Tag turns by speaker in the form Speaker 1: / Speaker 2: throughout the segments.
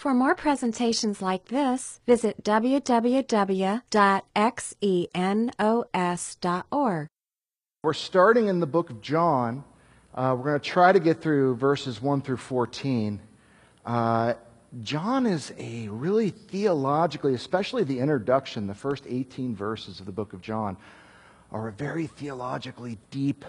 Speaker 1: For more presentations like this, visit www.xenos.org.
Speaker 2: We're starting in the book of John. We're going to try to get through verses 1 through 14. John is a really theologically, especially the introduction, the first 18 verses of the book of John, are a very theologically deep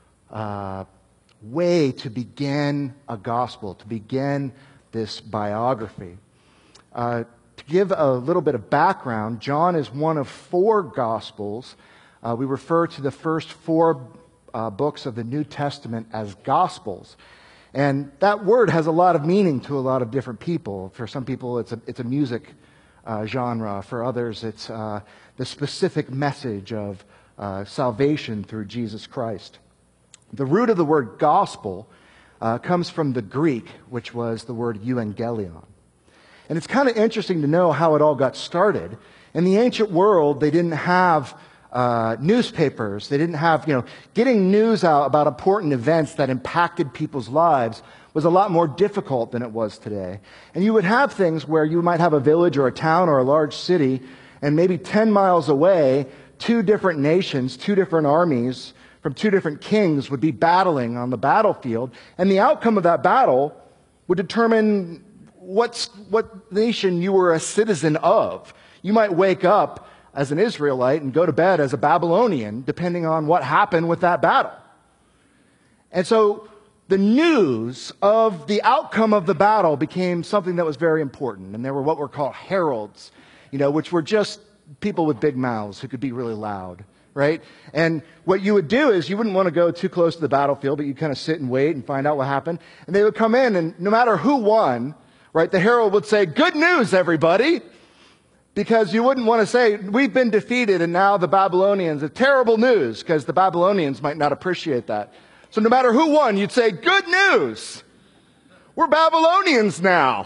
Speaker 2: way to begin a gospel, to begin this biography. To give a little bit of background, John is one of 4 gospels. We refer to the first 4 books of the New Testament as gospels. And that word has a lot of meaning to a lot of different people. For some people, it's a music genre. For others, it's the specific message of salvation through Jesus Christ. The root of the word gospel comes from the Greek, which was the word euangelion. And it's kind of interesting to know how it all got started. In the ancient world, they didn't have newspapers. They didn't have, getting news out about important events that impacted people's lives was a lot more difficult than it was today. And you would have things where you might have a village or a town or a large city, and maybe 10 miles away, 2 different nations, 2 different armies from 2 different kings would be battling on the battlefield, and the outcome of that battle would determine what nation you were a citizen of. You might wake up as an Israelite and go to bed as a Babylonian, depending on what happened with that battle. And so the news of the outcome of the battle became something that was very important. And there were what were called heralds, which were just people with big mouths who could be really loud, right? And what you would do is you wouldn't want to go too close to the battlefield, but you'd kind of sit and wait and find out what happened. And they would come in, and no matter who won, right, the herald would say, "Good news, everybody." Because you wouldn't want to say, "We've been defeated and now the Babylonians," a terrible news, because the Babylonians might not appreciate that. So no matter who won, you'd say, "Good news. We're Babylonians now."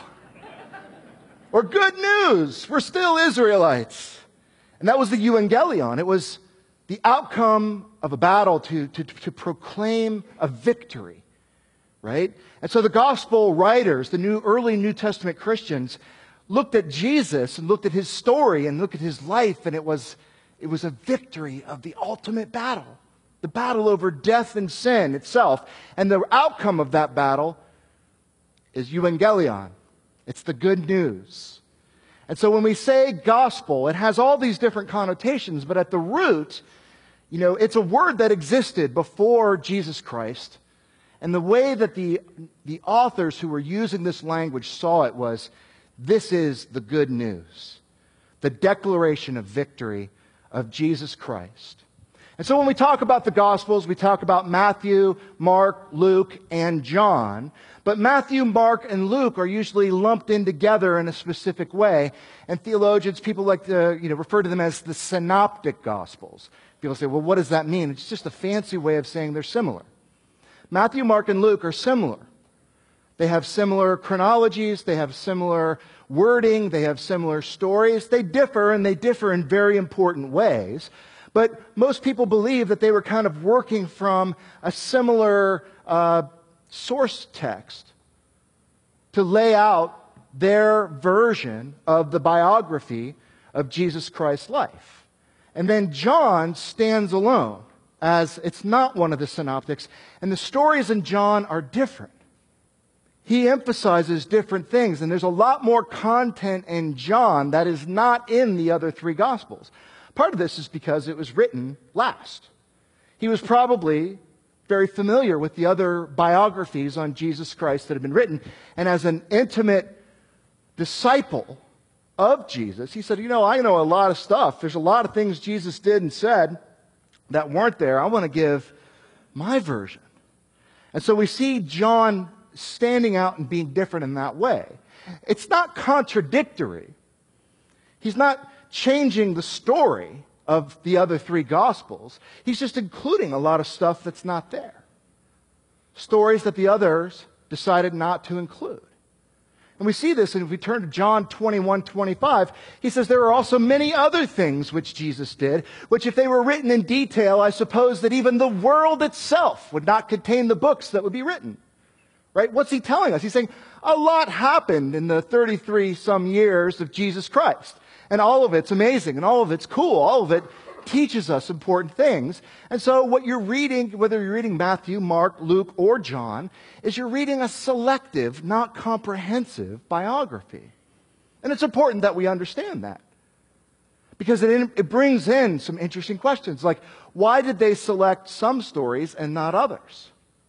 Speaker 2: Or "Good news. We're still Israelites." And that was the euangelion. It was the outcome of a battle to proclaim a victory, right? And so the gospel writers, the early New Testament Christians, looked at Jesus and looked at his story and looked at his life, and it was a victory of the ultimate battle, the battle over death and sin itself. And the outcome of that battle is euangelion. It's the good news. And so when we say gospel, it has all these different connotations, but at the root, it's a word that existed before Jesus Christ. And the way that the authors who were using this language saw it was, this is the good news, the declaration of victory of Jesus Christ. And so when we talk about the Gospels, we talk about Matthew, Mark, Luke, and John. But Matthew, Mark, and Luke are usually lumped in together in a specific way. And theologians, people like to refer to them as the synoptic Gospels. People say, well, what does that mean? It's just a fancy way of saying they're similar. Matthew, Mark, and Luke are similar. They have similar chronologies, they have similar wording, they have similar stories. They differ, and they differ in very important ways. But most people believe that they were kind of working from a similar source text to lay out their version of the biography of Jesus Christ's life. And then John stands alone, as it's not one of the synoptics, and the stories in John are different. He emphasizes different things, and there's a lot more content in John that is not in the other 3 Gospels. Part of this is because it was written last. He was probably very familiar with the other biographies on Jesus Christ that have been written, and as an intimate disciple of Jesus, he said, I know a lot of stuff. There's a lot of things Jesus did and said that weren't there. I want to give my version. And so we see John standing out and being different in that way. It's not contradictory. He's not changing the story of the other 3 Gospels. He's just including a lot of stuff that's not there. Stories that the others decided not to include. And we see this, and if we turn to John 21:25, he says there are also many other things which Jesus did, which if they were written in detail, I suppose that even the world itself would not contain the books that would be written. Right? What's he telling us? He's saying a lot happened in the 33 some years of Jesus Christ. And all of it's amazing and all of it's cool. All of it teaches us important things. And so what you're reading, whether you're reading Matthew, Mark, Luke, or John, is you're reading a selective, not comprehensive biography. And it's important that we understand that. Because it brings in some interesting questions, like why did they select some stories and not others?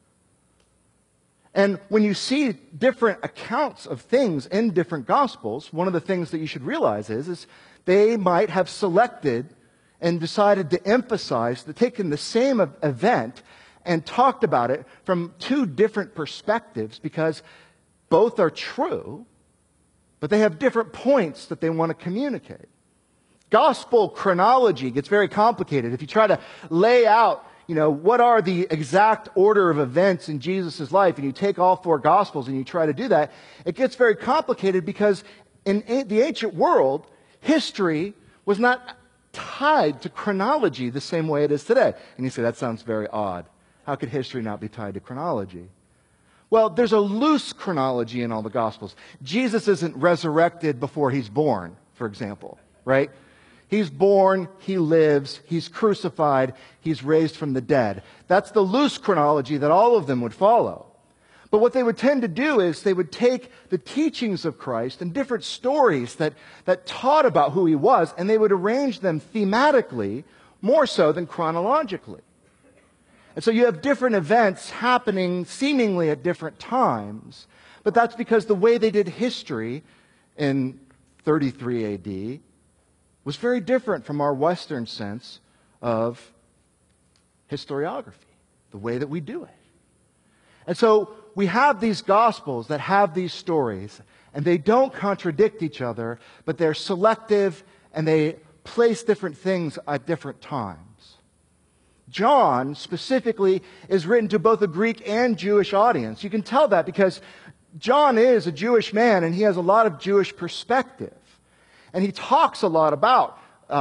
Speaker 2: And when you see different accounts of things in different Gospels, one of the things that you should realize is they might have selected and decided to emphasize, taken the same event and talked about it from two different perspectives because both are true, but they have different points that they want to communicate. Gospel chronology gets very complicated. If you try to lay out, what are the exact order of events in Jesus' life, and you take all four Gospels and you try to do that, it gets very complicated because in the ancient world, history was not tied to chronology the same way it is today. And you say, that sounds very odd. How could history not be tied to chronology? Well, there's a loose chronology in all the Gospels. Jesus isn't resurrected before he's born, for example, right? He's born, he lives, he's crucified, he's raised from the dead. That's the loose chronology that all of them would follow. But what they would tend to do is they would take the teachings of Christ and different stories that taught about who he was, and they would arrange them thematically more so than chronologically. And so you have different events happening seemingly at different times, but that's because the way they did history in 33 AD was very different from our Western sense of historiography, the way that we do it. And so we have these Gospels that have these stories, and they don't contradict each other, but they're selective and they place different things at different times. John, specifically, is written to both a Greek and Jewish audience. You can tell that because John is a Jewish man and he has a lot of Jewish perspective. And he talks a lot about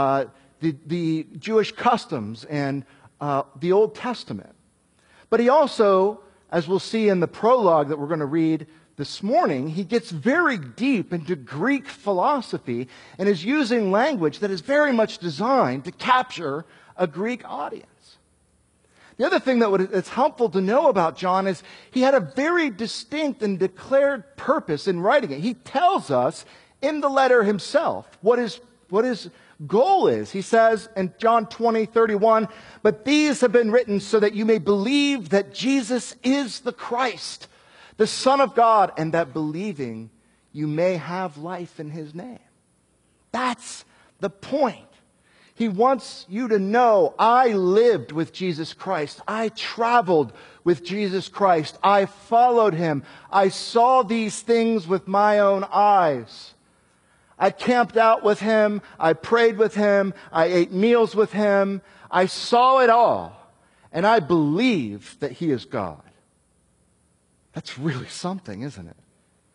Speaker 2: the Jewish customs and the Old Testament. But he also, as we'll see in the prologue that we're going to read this morning, he gets very deep into Greek philosophy and is using language that is very much designed to capture a Greek audience. The other thing that's helpful to know about John is he had a very distinct and declared purpose in writing it. He tells us in the letter himself what his goal is. He says in John 20:31, "But these have been written so that you may believe that Jesus is the Christ, the Son of God, and that believing you may have life in his name." That's the point. He wants you to know, I lived with Jesus Christ. I traveled with Jesus Christ. I followed him. I saw these things with my own eyes. I camped out with him. I prayed with him. I ate meals with him. I saw it all. And I believe that he is God. That's really something, isn't it?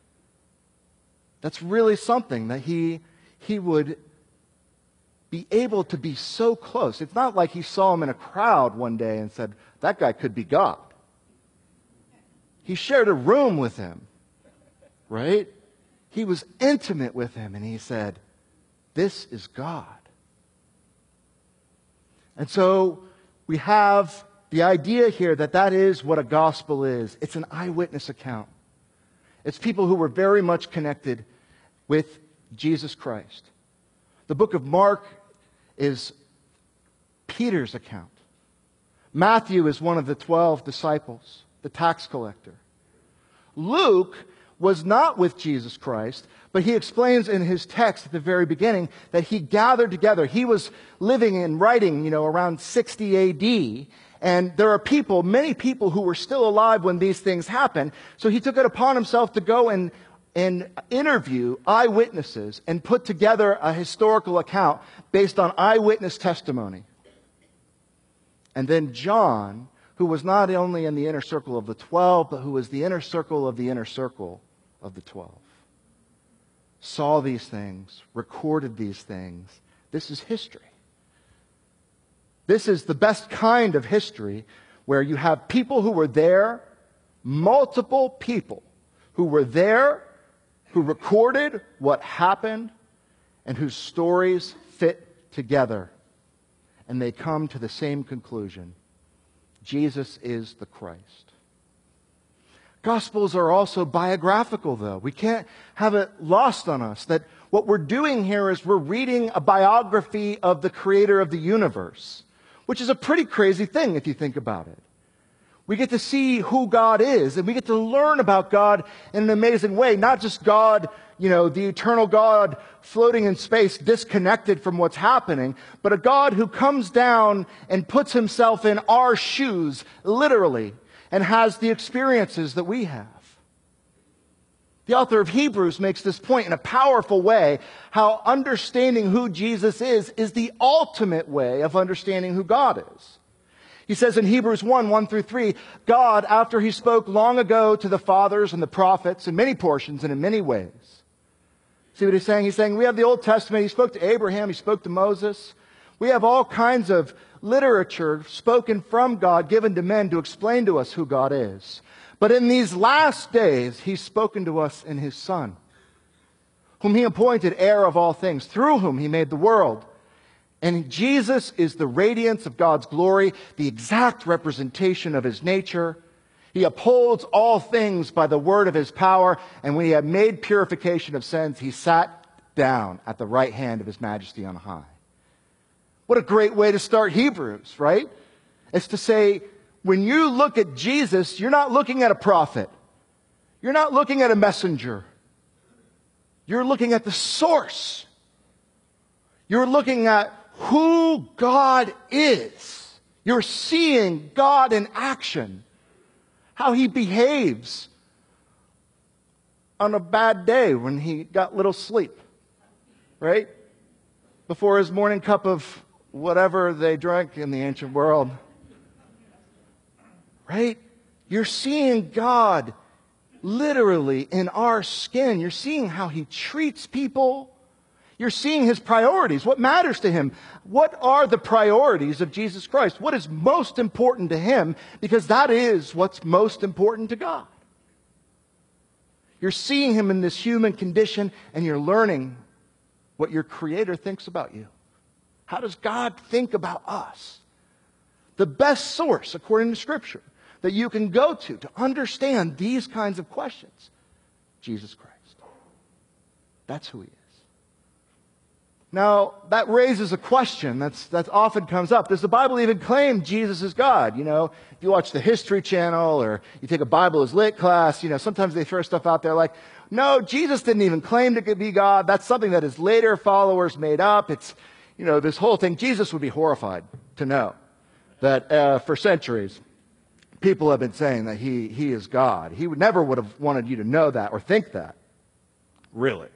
Speaker 2: That's really something that he would be able to be so close. It's not like he saw him in a crowd one day and said, that guy could be God. He shared a room with him, right? He was intimate with him and he said, this is God. And so we have the idea here that is what a gospel is. It's an eyewitness account. It's people who were very much connected with Jesus Christ. The book of Mark is Peter's account. Matthew is one of the 12 disciples, the tax collector. Luke was not with Jesus Christ, but he explains in his text at the very beginning that he gathered together. He was living and writing, around 60 AD, and there are people, many people who were still alive when these things happened. So he took it upon himself to go and interview eyewitnesses and put together a historical account based on eyewitness testimony. And then John, who was not only in the inner circle of the 12, but who was the inner circle of the inner circle of the 12, saw these things, recorded these things. This is history. This is the best kind of history where you have people who were there multiple people who were there, who recorded what happened, and whose stories fit together. And they come to the same conclusion. Jesus is the Christ. Gospels are also biographical, though. We can't have it lost on us that what we're doing here is we're reading a biography of the creator of the universe, which is a pretty crazy thing if you think about it. We get to see who God is, and we get to learn about God in an amazing way. Not just God, the eternal God floating in space, disconnected from what's happening, but a God who comes down and puts himself in our shoes, literally, and has the experiences that we have. The author of Hebrews makes this point in a powerful way, how understanding who Jesus is the ultimate way of understanding who God is. He says in Hebrews 1:1-3, God, after he spoke long ago to the fathers and the prophets in many portions and in many ways. See what he's saying? He's saying we have the Old Testament. He spoke to Abraham. He spoke to Moses. We have all kinds of literature spoken from God, given to men to explain to us who God is. But in these last days, he's spoken to us in his Son, whom he appointed heir of all things, through whom he made the world. And Jesus is the radiance of God's glory, the exact representation of his nature. He upholds all things by the word of his power, and when he had made purification of sins, he sat down at the right hand of his majesty on high. What a great way to start Hebrews, right? It's to say, when you look at Jesus, you're not looking at a prophet. You're not looking at a messenger. You're looking at the source. You're looking at who God is. You're seeing God in action. How he behaves on a bad day when he got little sleep, right? Before his morning cup of whatever they drank in the ancient world, right? You're seeing God literally in our skin. You're seeing how he treats people. You're seeing his priorities. What matters to him? What are the priorities of Jesus Christ? What is most important to him? Because that is what's most important to God. You're seeing him in this human condition, and you're learning what your Creator thinks about you. How does God think about us? The best source, according to Scripture, that you can go to understand these kinds of questions, Jesus Christ. That's who he is. Now, that raises a question that often comes up. Does the Bible even claim Jesus is God? If you watch the History Channel or you take a Bible as lit class, sometimes they throw stuff out there like, no, Jesus didn't even claim to be God. That's something that his later followers made up. It's, this whole thing. Jesus would be horrified to know that for centuries, people have been saying that he is God. He would have wanted you to know that or think that. Really?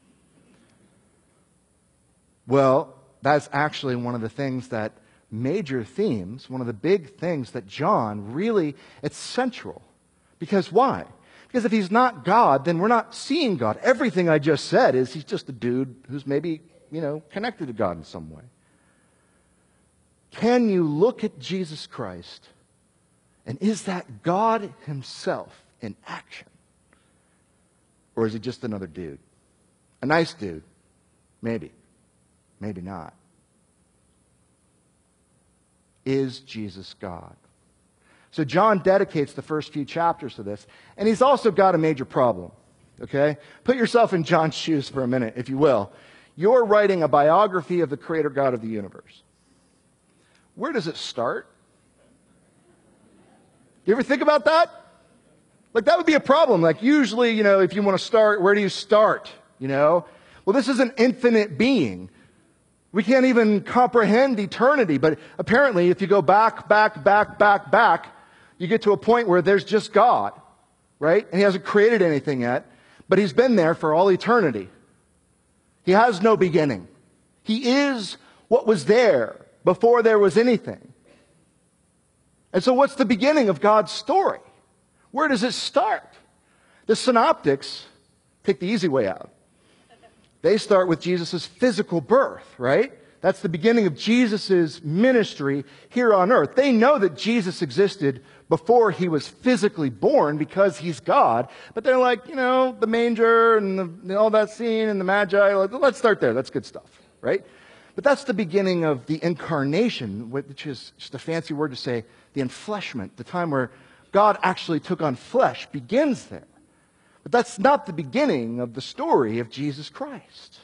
Speaker 2: Well, that's actually one of the things that major themes, one of the big things that John really, it's central. Because why? Because if he's not God, then we're not seeing God. Everything I just said is he's just a dude who's maybe, connected to God in some way. Can you look at Jesus Christ, and is that God himself in action? Or is he just another dude? A nice dude? Maybe. Maybe not. Is Jesus God? So John dedicates the first few chapters to this, and he's also got a major problem. Okay? Put yourself in John's shoes for a minute, if you will. You're writing a biography of the Creator God of the universe. Where does it start? You ever think about that? Like, that would be a problem. Like, usually, if you want to start, where do you start? Well, this is an infinite being. We can't even comprehend eternity, but apparently if you go back, you get to a point where there's just God, right? And he hasn't created anything yet, but he's been there for all eternity. He has no beginning. He is what was there before there was anything. And so what's the beginning of God's story? Where does it start? The synoptics take the easy way out. They start with Jesus' physical birth, right? That's the beginning of Jesus' ministry here on earth. They know that Jesus existed before he was physically born because he's God. But they're like, the manger and all that scene and the Magi, let's start there. That's good stuff, right? But that's the beginning of the incarnation, which is just a fancy word to say the enfleshment, the time where God actually took on flesh begins there. But that's not the beginning of the story of Jesus Christ.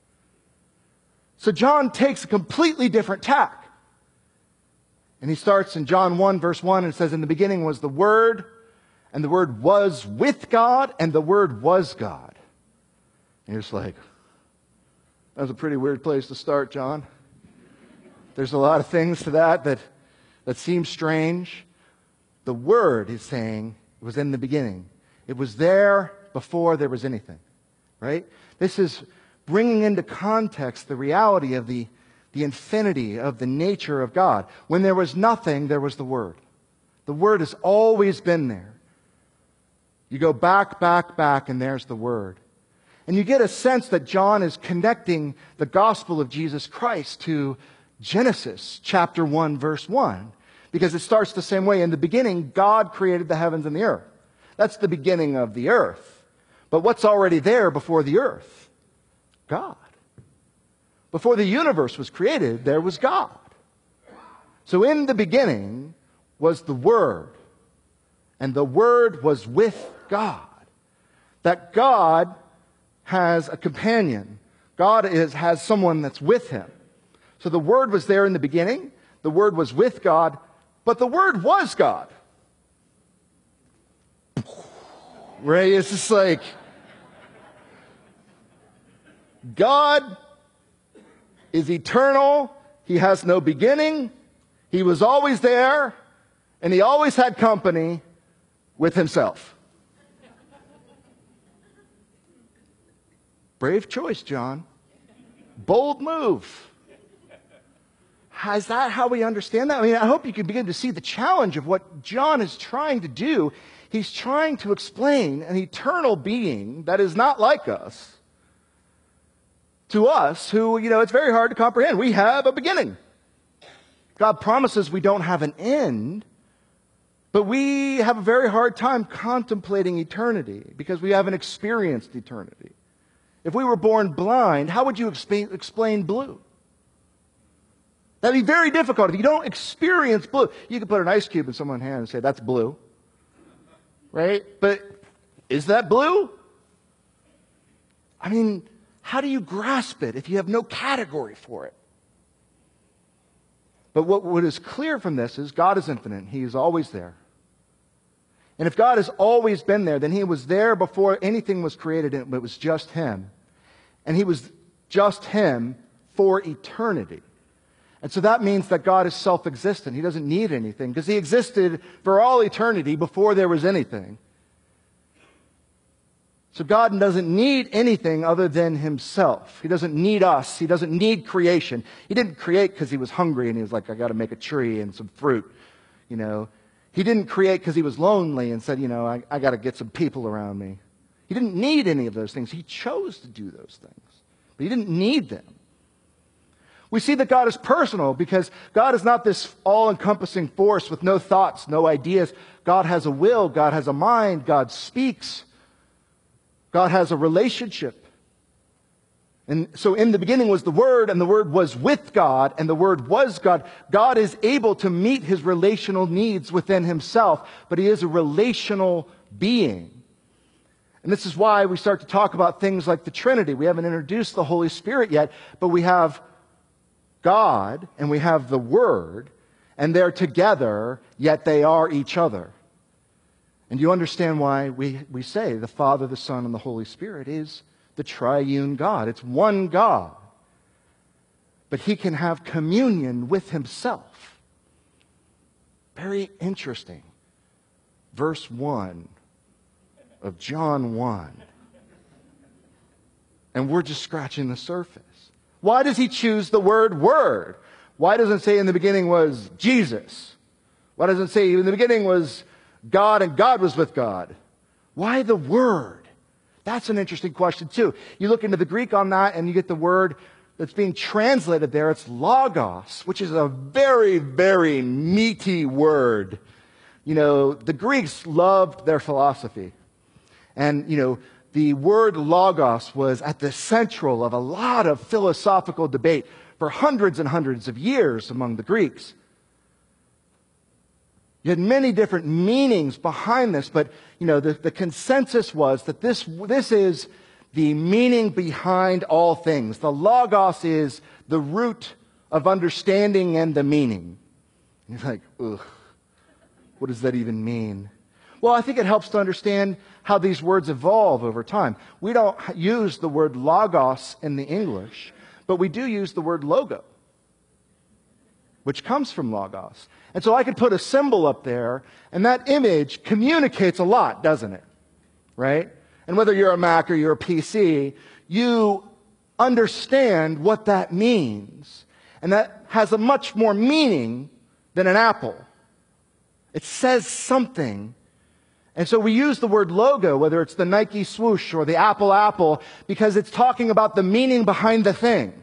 Speaker 2: So John takes a completely different tack. And he starts in John 1, verse 1, and it says, in the beginning was the Word, and the Word was with God, and the Word was God. And you're just like, that was a pretty weird place to start, John. There's a lot of things to that seem strange. The Word is saying it was in the beginning. It was there before there was anything, right? This is bringing into context the reality of the infinity of the nature of God. When there was nothing, there was the Word. The Word has always been there. You go back, and there's the Word. And you get a sense that John is connecting the gospel of Jesus Christ to Genesis chapter 1, verse 1. Because it starts the same way. In the beginning, God created the heavens and the earth. That's the beginning of the earth. But what's already there before the earth? God. Before the universe was created, there was God. So in the beginning was the Word. And the Word was with God. That God has a companion. God has someone that's with him. So the Word was there in the beginning. The Word was with God. But the Word was God. Right? It's just like, God is eternal. He has no beginning. He was always there. And he always had company with himself. Brave choice, John. Bold move. Is that how we understand that? I mean, I hope you can begin to see the challenge of what John is trying to do. He's trying to explain an eternal being that is not like us to us who, it's very hard to comprehend. We have a beginning. God promises we don't have an end, but we have a very hard time contemplating eternity because we haven't experienced eternity. If we were born blind, how would you explain blue? That'd be very difficult. If you don't experience blue, you could put an ice cube in someone's hand and say, that's blue. Right? But is that blue? I mean, how do you grasp it if you have no category for it? But what is clear from this is God is infinite. He is always there. And if God has always been there, then he was there before anything was created. It was just him. And he was just him for eternity. And so that means that God is self-existent. He doesn't need anything because he existed for all eternity before there was anything. So God doesn't need anything other than himself. He doesn't need us. He doesn't need creation. He didn't create because he was hungry and he was like, I got to make a tree and some fruit. He didn't create because he was lonely and said, I got to get some people around me. He didn't need any of those things. He chose to do those things, but he didn't need them. We see that God is personal because God is not this all-encompassing force with no thoughts, no ideas. God has a will. God has a mind. God speaks. God has a relationship. And so in the beginning was the Word, and the Word was with God, and the Word was God. God is able to meet his relational needs within himself, but he is a relational being. And this is why we start to talk about things like the Trinity. We haven't introduced the Holy Spirit yet, but we have God and we have the Word, and they're together, yet they are each other. And you understand why we say the Father, the Son, and the Holy Spirit is the triune God. It's one God. But he can have communion with himself. Very interesting. Verse 1 of John 1. And we're just scratching the surface. Why does he choose the word Word? Why doesn't it say in the beginning was Jesus? Why doesn't it say in the beginning was God and God was with God? Why the Word? That's an interesting question too. You look into the Greek on that and you get the word that's being translated there. It's logos, which is a very, very meaty word. the Greeks loved their philosophy. And, the word logos was at the central of a lot of philosophical debate for hundreds and hundreds of years among the Greeks. You had many different meanings behind this, but, the consensus was that this is the meaning behind all things. The logos is the root of understanding and the meaning. And you're like, ugh, what does that even mean? Well, I think it helps to understand how these words evolve over time. We don't use the word logos in the English, but we do use the word logo, which comes from logos. And so I could put a symbol up there, and that image communicates a lot, doesn't it? Right? And whether you're a Mac or you're a PC, you understand what that means. And that has a much more meaning than an apple. It says something. And so we use the word logo, whether it's the Nike swoosh or the Apple, because it's talking about the meaning behind the thing.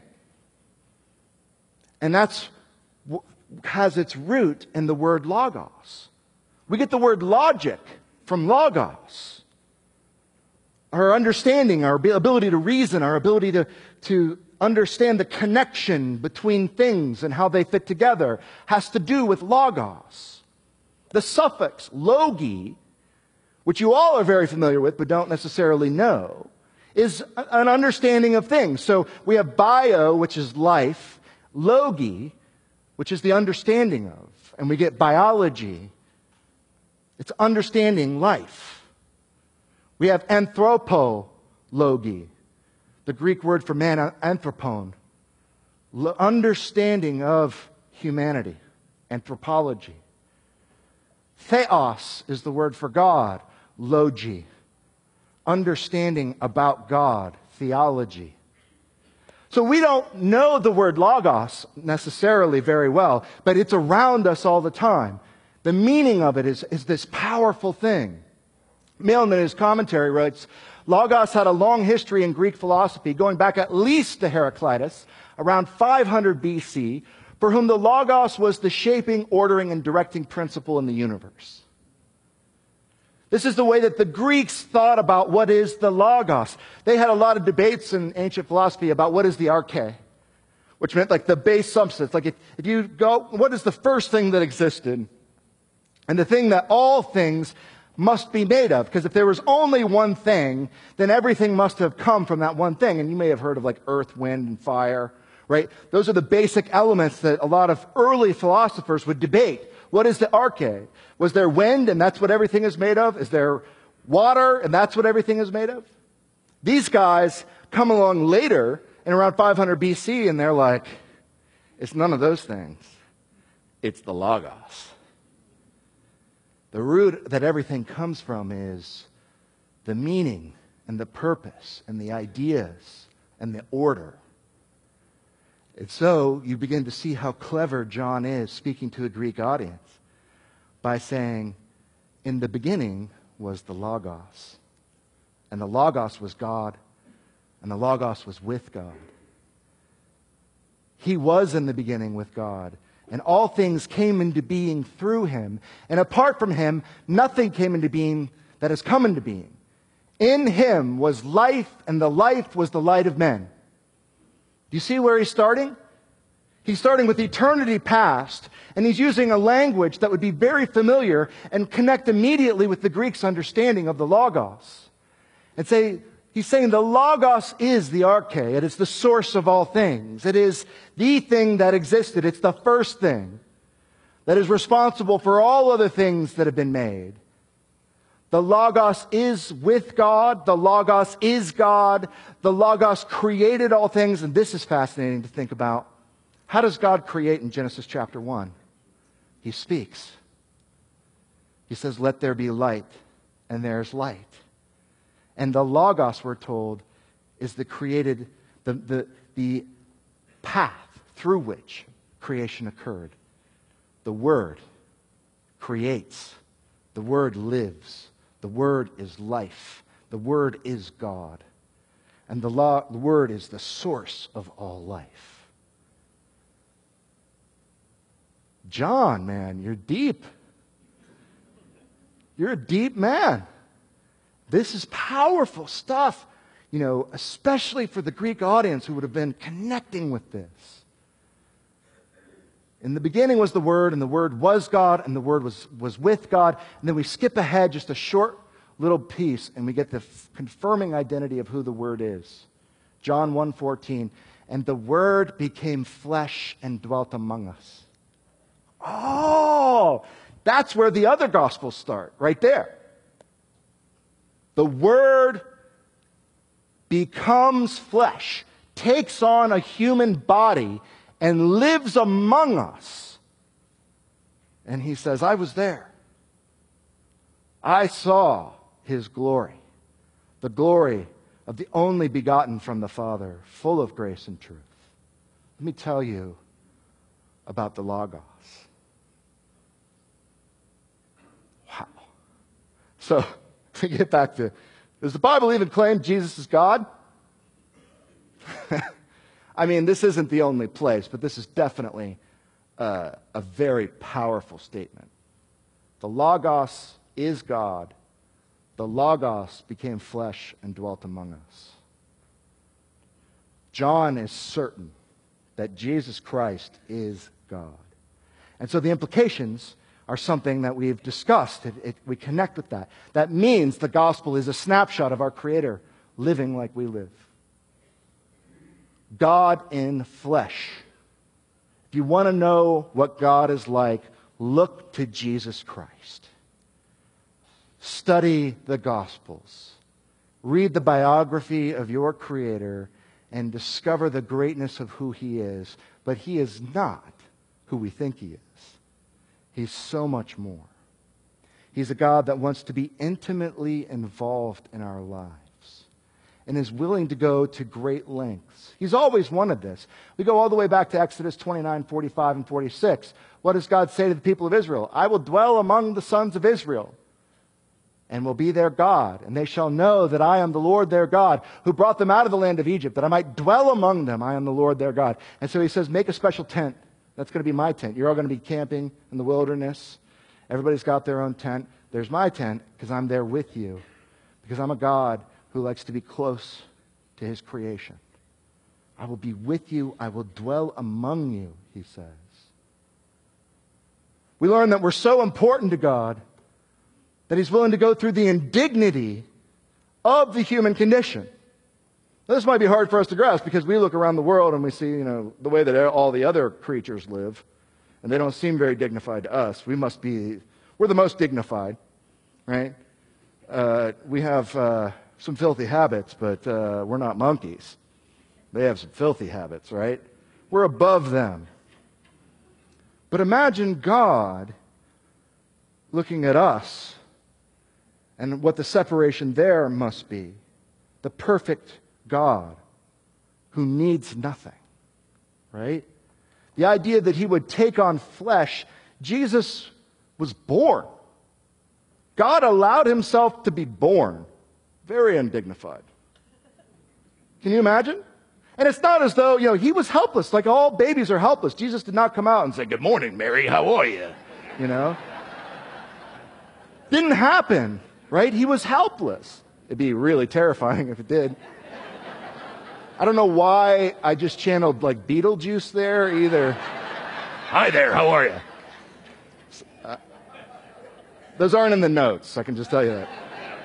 Speaker 2: And that's has its root in the word logos. We get the word logic from logos. Our understanding, our ability to reason, our ability to understand the connection between things and how they fit together has to do with logos. The suffix logi, which you all are very familiar with but don't necessarily know, is an understanding of things. So we have bio, which is life, logi, which is the understanding of, and we get biology. It's understanding life. We have anthropology, the Greek word for man, anthropon, understanding of humanity, anthropology. Theos is the word for God, logi, understanding about God, theology. So we don't know the word logos necessarily very well, but it's around us all the time. The meaning of it is this powerful thing. Milne, in his commentary, writes, Logos had a long history in Greek philosophy, going back at least to Heraclitus, around 500 BC, for whom the Logos was the shaping, ordering, and directing principle in the universe. This is the way that the Greeks thought about what is the Logos. They had a lot of debates in ancient philosophy about what is the arche, which meant like the base substance. Like if you go, what is the first thing that existed? And the thing that all things must be made of. Because if there was only one thing, then everything must have come from that one thing. And you may have heard of like earth, wind, and fire, right? Those are the basic elements that a lot of early philosophers would debate. What is the arche? Was there wind and that's what everything is made of? Is there water and that's what everything is made of? These guys come along later in around 500 BC and they're like, it's none of those things. It's the Logos. The root that everything comes from is the meaning and the purpose and the ideas and the order. And so you begin to see how clever John is speaking to a Greek audience by saying, in the beginning was the Logos. And the Logos was God. And the Logos was with God. He was in the beginning with God. And all things came into being through him. And apart from him, nothing came into being that has come into being. In him was life, and the life was the light of men. Do you see where he's starting? He's starting with eternity past, and he's using a language that would be very familiar and connect immediately with the Greeks' understanding of the Logos. And he's saying the Logos is the arche. It is the source of all things. It is the thing that existed. It's the first thing that is responsible for all other things that have been made. The Logos is with God. The Logos is God. The Logos created all things. And this is fascinating to think about. How does God create in Genesis chapter 1? He speaks. He says, let there be light. And there's light. And the Logos, we're told, is the path through which creation occurred. The Word creates. The Word lives. The Word is life. The Word is God. And the Word is the source of all life. John, man, you're deep. You're a deep man. This is powerful stuff, especially for the Greek audience who would have been connecting with this. In the beginning was the Word, and the Word was God, and the Word was with God. And then we skip ahead just a short little piece, and we get the confirming identity of who the Word is. John 1:14, and the Word became flesh and dwelt among us. Oh, that's where the other Gospels start, right there. The Word becomes flesh, takes on a human body, and lives among us. And he says, I was there. I saw his glory, the glory of the only begotten from the Father, full of grace and truth. Let me tell you about the Logos. Wow. So, we get back to, does the Bible even claim Jesus is God? I mean, this isn't the only place, but this is definitely a very powerful statement. The Logos is God. The Logos became flesh and dwelt among us. John is certain that Jesus Christ is God. And so the implications are something that we've discussed. We connect with that. That means the gospel is a snapshot of our Creator living like we live. God in flesh. If you want to know what God is like, look to Jesus Christ. Study the Gospels. Read the biography of your Creator and discover the greatness of who He is. But He is not who we think He is. He's so much more. He's a God that wants to be intimately involved in our lives and is willing to go to great lengths. He's always wanted this. We go all the way back to Exodus 29, 45, and 46. What does God say to the people of Israel? I will dwell among the sons of Israel and will be their God, and they shall know that I am the Lord their God, who brought them out of the land of Egypt, that I might dwell among them. I am the Lord their God. And so he says, make a special tent. That's going to be my tent. You're all going to be camping in the wilderness. Everybody's got their own tent. There's my tent because I'm there with you, because I'm a God who likes to be close to His creation. I will be with you. I will dwell among you, He says. We learn that we're so important to God that He's willing to go through the indignity of the human condition. Now, this might be hard for us to grasp because we look around the world and we see, the way that all the other creatures live, and they don't seem very dignified to us. We're the most dignified, right? We have some filthy habits, but we're not monkeys. They have some filthy habits, right? We're above them. But imagine God looking at us and what the separation there must be. The perfect God who needs nothing, right? The idea that He would take on flesh. Jesus was born. God allowed Himself to be born. Very undignified. Can you imagine? And it's not as though, He was helpless, like all babies are helpless. Jesus did not come out and say, good morning, Mary, how are you? Didn't happen, right? He was helpless. It'd be really terrifying if it did. I don't know why I just channeled like Beetlejuice there either. Hi there, how are you? Those aren't in the notes, I can just tell you that.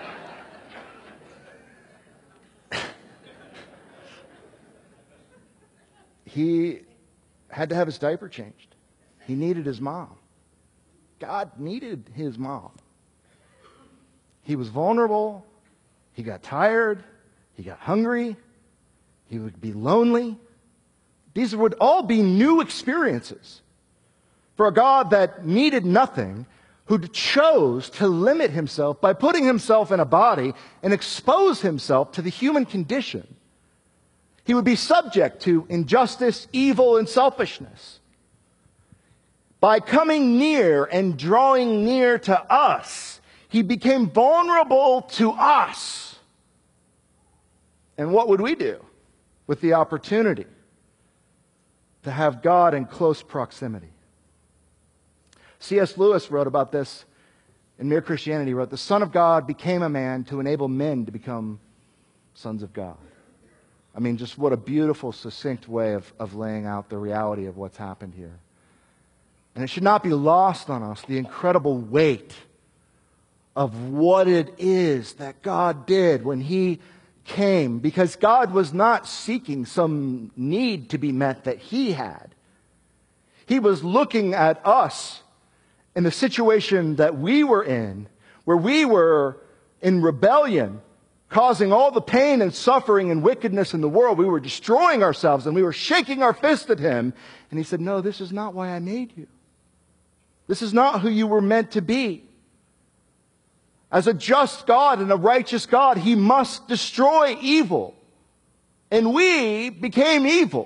Speaker 2: He had to have his diaper changed. He needed his mom. God needed his mom. He was vulnerable. He got tired. He got hungry. He would be lonely. These would all be new experiences for a God that needed nothing, who chose to limit Himself by putting Himself in a body and expose Himself to the human condition. He would be subject to injustice, evil, and selfishness. By coming near and drawing near to us, He became vulnerable to us. And what would we do with the opportunity to have God in close proximity? C.S. Lewis wrote about this in Mere Christianity, wrote, "The Son of God became a man to enable men to become sons of God." I mean, just what a beautiful, succinct way of laying out the reality of what's happened here. And it should not be lost on us, the incredible weight of what it is that God did when He came. Because God was not seeking some need to be met that He had. He was looking at us in the situation that we were in, where we were in rebellion, causing all the pain and suffering and wickedness in the world. We were destroying ourselves and we were shaking our fist at Him. And He said, "No, this is not why I made you. This is not who you were meant to be. As a just God and a righteous God, He must destroy evil." And we became evil.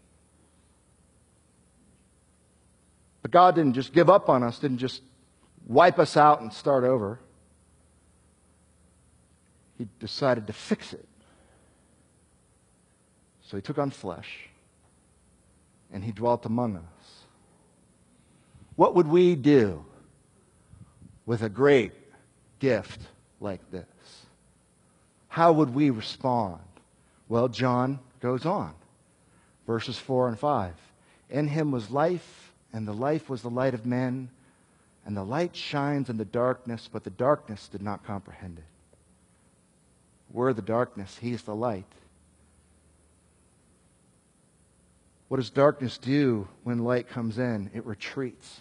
Speaker 2: But God didn't just give up on us, didn't just wipe us out and start over. He decided to fix it. So He took on flesh and He dwelt among us. What would we do with a great gift like this? How would we respond? Well, John goes on. Verses 4 and 5. "In Him was life, and the life was the light of men, and the light shines in the darkness, but the darkness did not comprehend it." We're the darkness. He's the light. What does darkness do when light comes in? It retreats.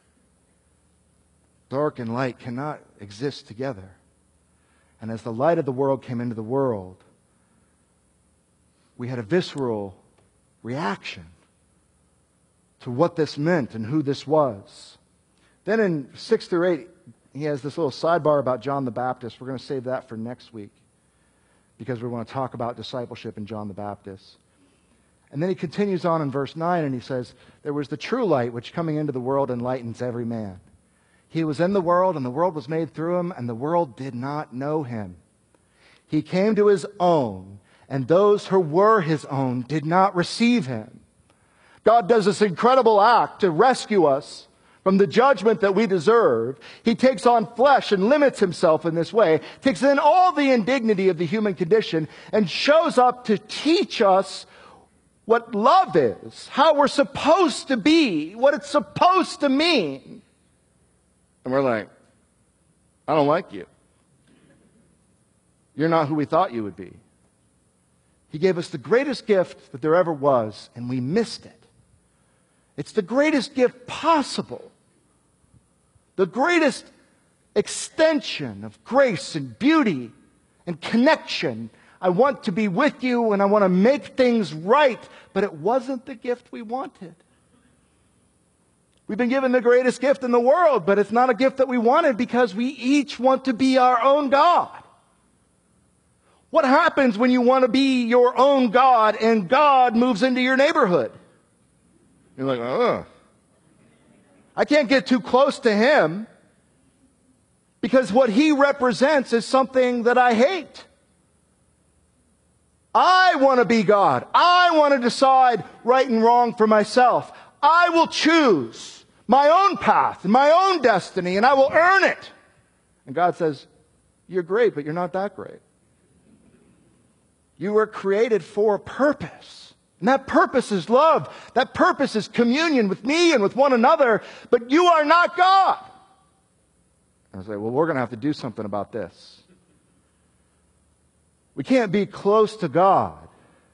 Speaker 2: Dark and light cannot exist together. And as the light of the world came into the world, we had a visceral reaction to what this meant and who this was. Then in 6 through 8, he has this little sidebar about John the Baptist. We're going to save that for next week because we want to talk about discipleship in John the Baptist. And then he continues on in verse 9 and he says, "There was the true light which coming into the world enlightens every man. He was in the world and the world was made through Him and the world did not know Him. He came to His own and those who were His own did not receive Him." God does this incredible act to rescue us from the judgment that we deserve. He takes on flesh and limits Himself in this way, takes in all the indignity of the human condition, and shows up to teach us what love is, how we're supposed to be, what it's supposed to mean. And we're like, "I don't like you. You're not who we thought you would be." He gave us the greatest gift that there ever was, and we missed it. It's the greatest gift possible. The greatest extension of grace and beauty and connection. I want to be with you and I want to make things right. But it wasn't the gift we wanted. We've been given the greatest gift in the world, but it's not a gift that we wanted because we each want to be our own God. What happens when you want to be your own God and God moves into your neighborhood? You're like, "Ugh. I can't get too close to Him because what He represents is something that I hate. I want to be God. I want to decide right and wrong for myself. I will choose my own path and my own destiny and I will earn it." And God says, "You're great, but you're not that great. You were created for a purpose. And that purpose is love. That purpose is communion with me and with one another. But you are not God." And I say, "Well, we're going to have to do something about this. We can't be close to God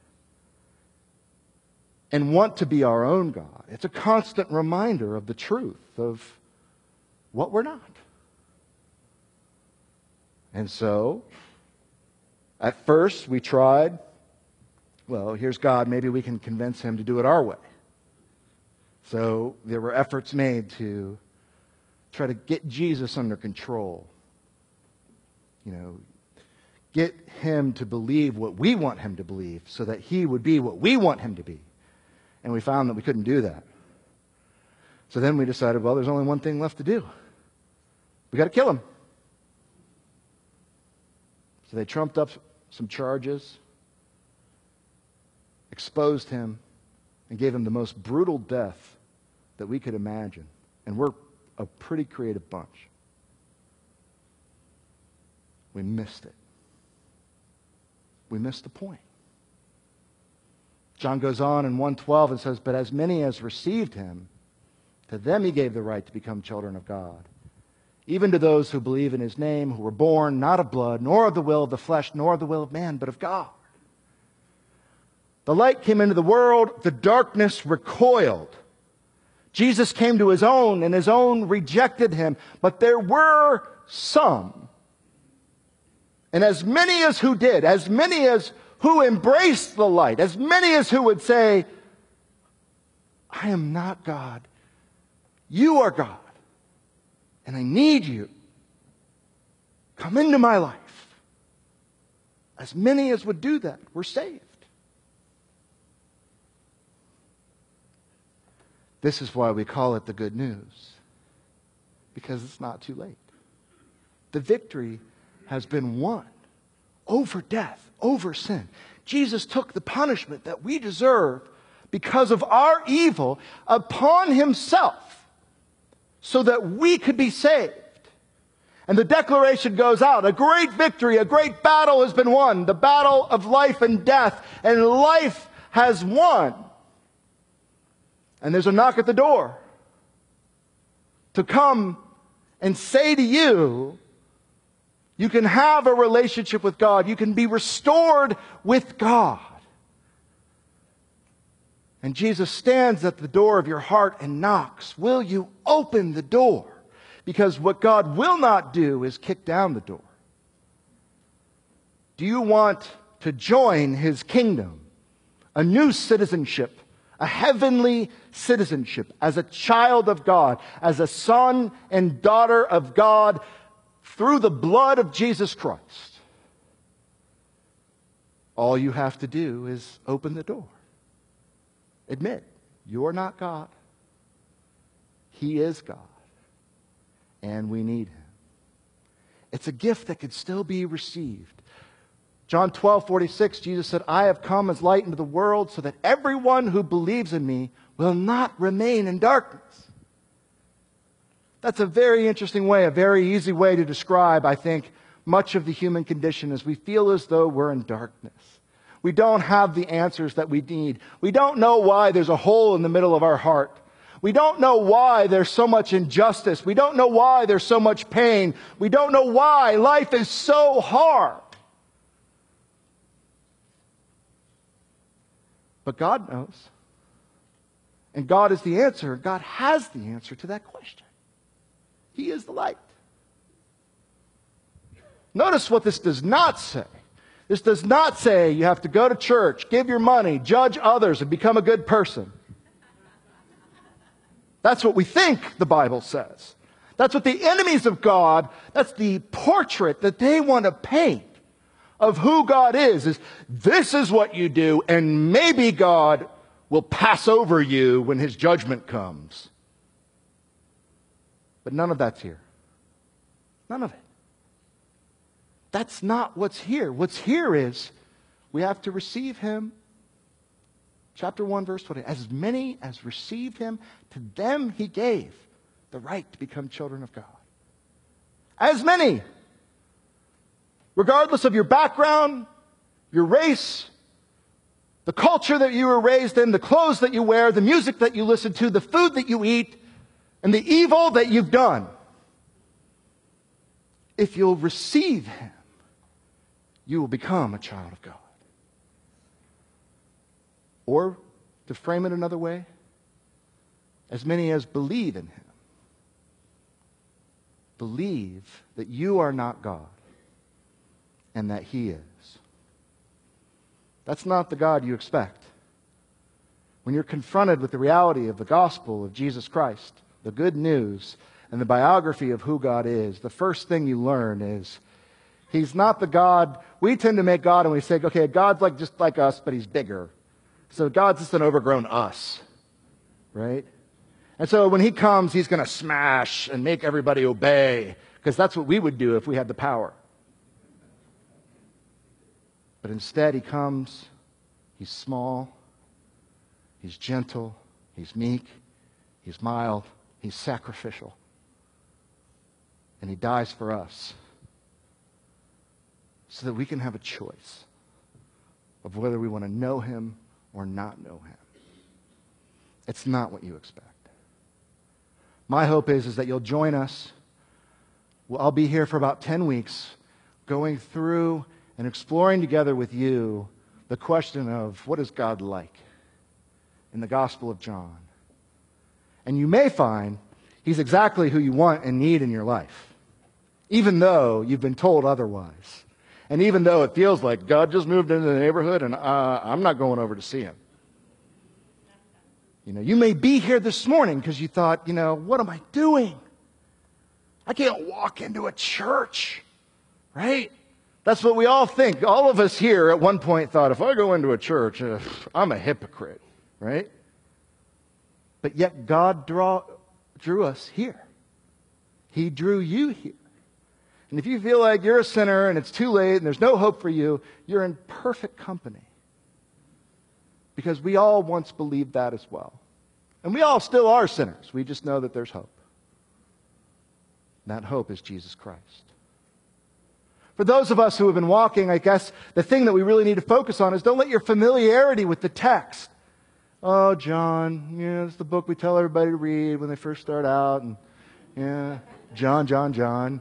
Speaker 2: and want to be our own God." It's a constant reminder of the truth of what we're not. And so, at first we tried, well, here's God, maybe we can convince Him to do it our way. So there were efforts made to try to get Jesus under control. Get Him to believe what we want Him to believe so that He would be what we want Him to be. And we found that we couldn't do that. So then we decided, well, there's only one thing left to do. We got to kill Him. So they trumped up some charges, exposed Him, and gave Him the most brutal death that we could imagine. And we're a pretty creative bunch. we missed it. We missed the point. John goes on in 1:12 and says, "But as many as received him, to them he gave the right to become children of God, even to those who believe in his name, who were born not of blood, nor of the will of the flesh, nor of the will of man, but of God." The light came into the world, the darkness recoiled. Jesus came to his own, and his own rejected him. But there were some, and as many as who did, as many as who embraced the light, as many as who would say, "I am not God. You are God, and I need you. Come into my life." As many as would do that were saved. This is why we call it the good news, because it's not too late. The victory has been won over death, over sin. Jesus took the punishment that we deserve because of our evil upon himself so that we could be saved. And the declaration goes out, a great victory, a great battle has been won, the battle of life and death, and life has won. And there's a knock at the door to come and say to you, you can have a relationship with God. You can be restored with God. And Jesus stands at the door of your heart and knocks. Will you open the door? Because what God will not do is kick down the door. Do you want to join his kingdom? A new citizenship, a heavenly citizenship, as a child of God, as a son and daughter of God, through the blood of Jesus Christ. All you have to do is open the door. Admit, you're not God. He is God. And we need him. It's a gift that can still be received. John 12:46, Jesus said, "I have come as light into the world so that everyone who believes in me will not remain in darkness." That's a very interesting way, a very easy way to describe, I think, much of the human condition as we feel as though we're in darkness. We don't have the answers that we need. We don't know why there's a hole in the middle of our heart. We don't know why there's so much injustice. We don't know why there's so much pain. We don't know why life is so hard. But God knows. And God is the answer. God has the answer to that question. He is the light. Notice what this does not say. This does not say you have to go to church, give your money, judge others, and become a good person. That's what we think the Bible says. That's what the enemies of God, that's the portrait that they want to paint of who God is this is what you do, and maybe God will pass over you when his judgment comes. But none of that's here. None of it. That's not what's here. What's here is we have to receive him. Chapter 1, verse 20. As many as received him, to them he gave the right to become children of God. As many. Regardless of your background, your race, the culture that you were raised in, the clothes that you wear, the music that you listen to, the food that you eat, and the evil that you've done. If you'll receive him, you will become a child of God. Or, to frame it another way, as many as believe in him. Believe that you are not God and that he is. That's not the God you expect. When you're confronted with the reality of the gospel of Jesus Christ, the good news, and the biography of who God is, the first thing you learn is he's not the God. We tend to make God and we say, okay, God's like just like us, but he's bigger. So God's just an overgrown us, right? And so when he comes, he's going to smash and make everybody obey, because that's what we would do if we had the power. But instead he comes, he's small, he's gentle, he's meek, he's mild, he's sacrificial. And he dies for us. so that we can have a choice of whether we want to know him or not know him. It's not what you expect. My hope is that you'll join us. Well, I'll be here for about 10 weeks going through and exploring together with you the question of what is God like in the Gospel of John. And you may find he's exactly who you want and need in your life, even though you've been told otherwise. And even though it feels like God just moved into the neighborhood and I'm not going over to see him. You know, you may be here this morning because you thought, what am I doing? I can't walk into a church, right? That's what we all think. All of us here at one point thought, if I go into a church, I'm a hypocrite, right? But yet God drew us here. He drew you here. And if you feel like you're a sinner and it's too late and there's no hope for you, you're in perfect company. Because we all once believed that as well. And we all still are sinners. We just know that there's hope. That hope is Jesus Christ. For those of us who have been walking, I guess the thing that we really need to focus on is don't let your familiarity with the text. Oh, John, it's the book we tell everybody to read when they first start out. And John.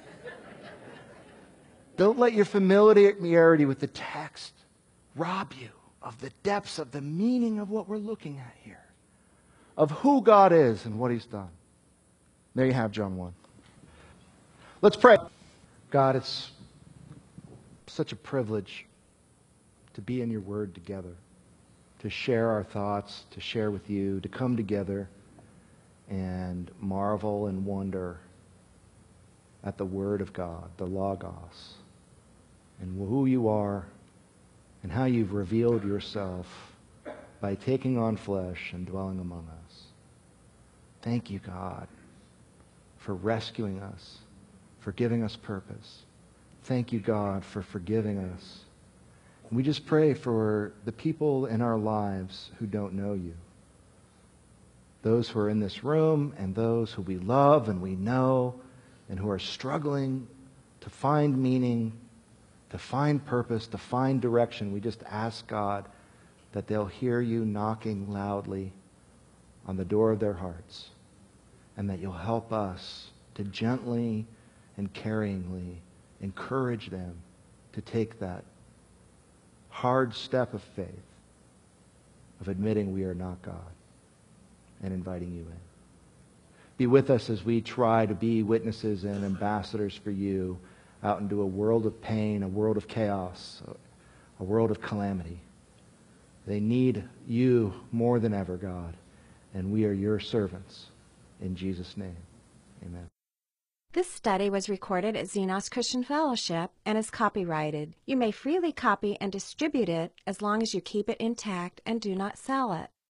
Speaker 2: Don't let your familiarity with the text rob you of the depths of the meaning of what we're looking at here, of who God is and what he's done. There you have John 1. Let's pray. God, it's such a privilege to be in your word together, to share our thoughts, to share with you, to come together and marvel and wonder at the word of God, the Logos, and who you are and how you've revealed yourself by taking on flesh and dwelling among us. Thank you, God, for rescuing us, for giving us purpose. Thank you, God, for forgiving us. And we just pray for the people in our lives who don't know you. Those who are in this room and those who we love and we know and who are struggling to find meaning, to find purpose, to find direction. We just ask, God, that they'll hear you knocking loudly on the door of their hearts, and that you'll help us to gently and caringly encourage them to take that hard step of faith of admitting we are not God and inviting you in. Be with us as we try to be witnesses and ambassadors for you out into a world of pain, a world of chaos, a world of calamity. They need you more than ever, God, and we are your servants. In Jesus' name, amen.
Speaker 1: This study was recorded at Xenos Christian Fellowship and is copyrighted. You may freely copy and distribute it as long as you keep it intact and do not sell it.